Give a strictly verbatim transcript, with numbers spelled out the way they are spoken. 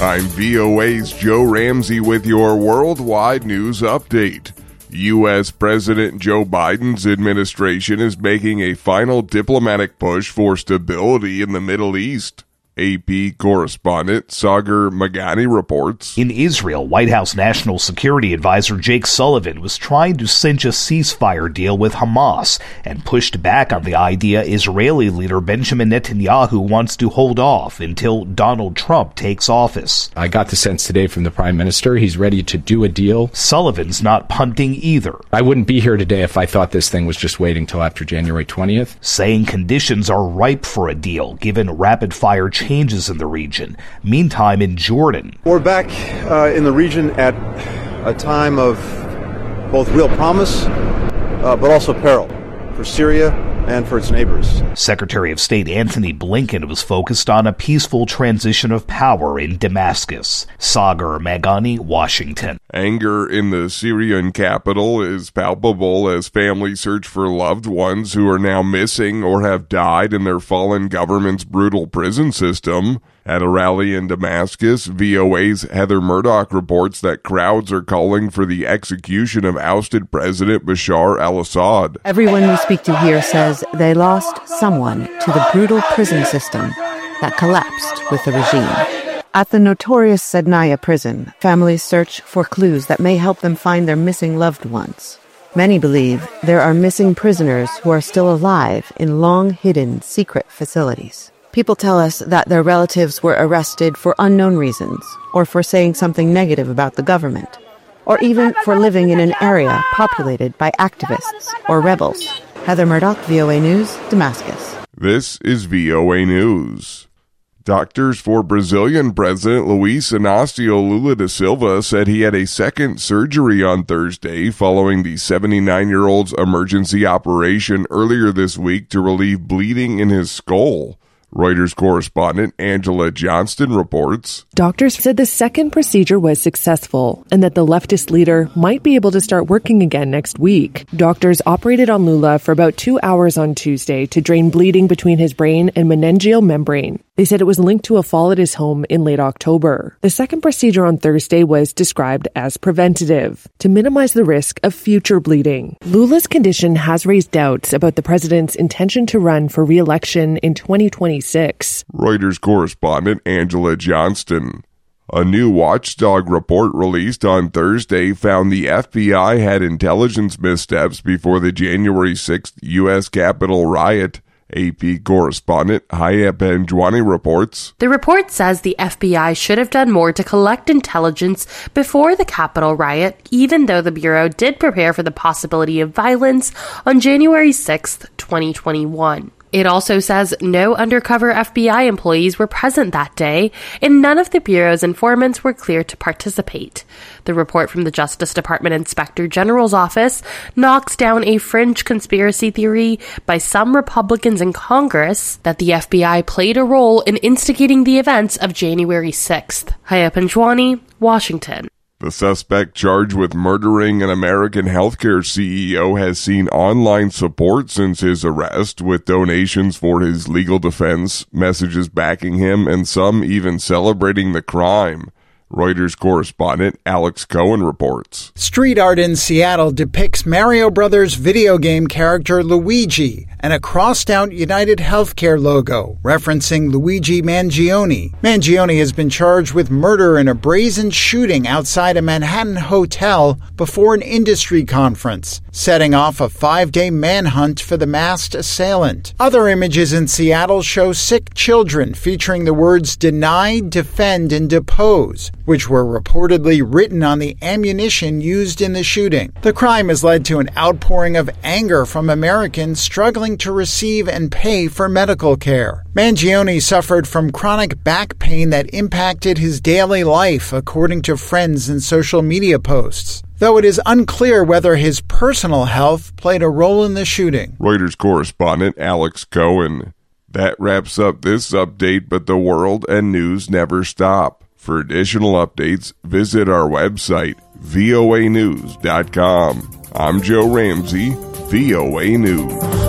I'm V O A's Joe Ramsey with your worldwide news update. U S. President Joe Biden's administration is making a final diplomatic push for stability in the Middle East. A P correspondent Sagar Meghani reports. In Israel, White House National Security Advisor Jake Sullivan was trying to cinch a ceasefire deal with Hamas and pushed back on the idea Israeli leader Benjamin Netanyahu wants to hold off until Donald Trump takes office. I got the sense today from the Prime Minister he's ready to do a deal. Sullivan's not punting either. I wouldn't be here today if I thought this thing was just waiting till after January twentieth. Saying conditions are ripe for a deal given rapid-fire changes changes in the region. Meantime, in Jordan, we're back uh, in the region at a time of both real promise, uh, but also peril for Syria and for its neighbors. Secretary of State Antony Blinken was focused on a peaceful transition of power in Damascus. Sagar Meghani, Washington. Anger in the Syrian capital is palpable as families search for loved ones who are now missing or have died in their fallen government's brutal prison system. At a rally in Damascus, V O A's Heather Murdoch reports that crowds are calling for the execution of ousted President Bashar al-Assad. Everyone we speak to here says they lost someone to the brutal prison system that collapsed with the regime. At the notorious Sednaya prison, families search for clues that may help them find their missing loved ones. Many believe there are missing prisoners who are still alive in long-hidden secret facilities. People tell us that their relatives were arrested for unknown reasons, or for saying something negative about the government, or even for living in an area populated by activists or rebels. Heather Murdoch, V O A News, Damascus. This is V O A News. Doctors for Brazilian President Luiz Inácio Lula da Silva said he had a second surgery on Thursday following the seventy-nine-year-old's emergency operation earlier this week to relieve bleeding in his skull. Reuters correspondent Angela Johnston reports. Doctors said the second procedure was successful and that the leftist leader might be able to start working again next week. Doctors operated on Lula for about two hours on Tuesday to drain bleeding between his brain and meningeal membrane. They said it was linked to a fall at his home in late October. The second procedure on Thursday was described as preventative, to minimize the risk of future bleeding. Lula's condition has raised doubts about the president's intention to run for re-election in twenty twenty-six. Reuters correspondent Angela Johnston. A new watchdog report released on Thursday found the F B I had intelligence missteps before the January sixth U S Capitol riot. A P correspondent Haya Panjwani reports. The report says the F B I should have done more to collect intelligence before the Capitol riot, even though the Bureau did prepare for the possibility of violence on January sixth, twenty twenty-one. It also says no undercover F B I employees were present that day, and none of the Bureau's informants were cleared to participate. The report from the Justice Department Inspector General's office knocks down a fringe conspiracy theory by some Republicans in Congress that the F B I played a role in instigating the events of January sixth. Haya Panjwani, Washington. The suspect charged with murdering an American healthcare C E O has seen online support since his arrest, with donations for his legal defense, messages backing him, and some even celebrating the crime. Reuters correspondent Alex Cohen reports. Street art in Seattle depicts Mario Brothers video game character Luigi and a crossed-out United Healthcare logo referencing Luigi Mangione. Mangione has been charged with murder in a brazen shooting outside a Manhattan hotel before an industry conference, setting off a five-day manhunt for the masked assailant. Other images in Seattle show sick children featuring the words deny, defend, and depose, which were reportedly written on the ammunition used in the shooting. The crime has led to an outpouring of anger from Americans struggling to receive and pay for medical care. Mangione suffered from chronic back pain that impacted his daily life, according to friends and social media posts, though it is unclear whether his personal health played a role in the shooting. Reuters correspondent Alex Cohen. That wraps up this update, but the world and news never stop. For additional updates, visit our website, V O A news dot com. I'm Joe Ramsey, V O A News.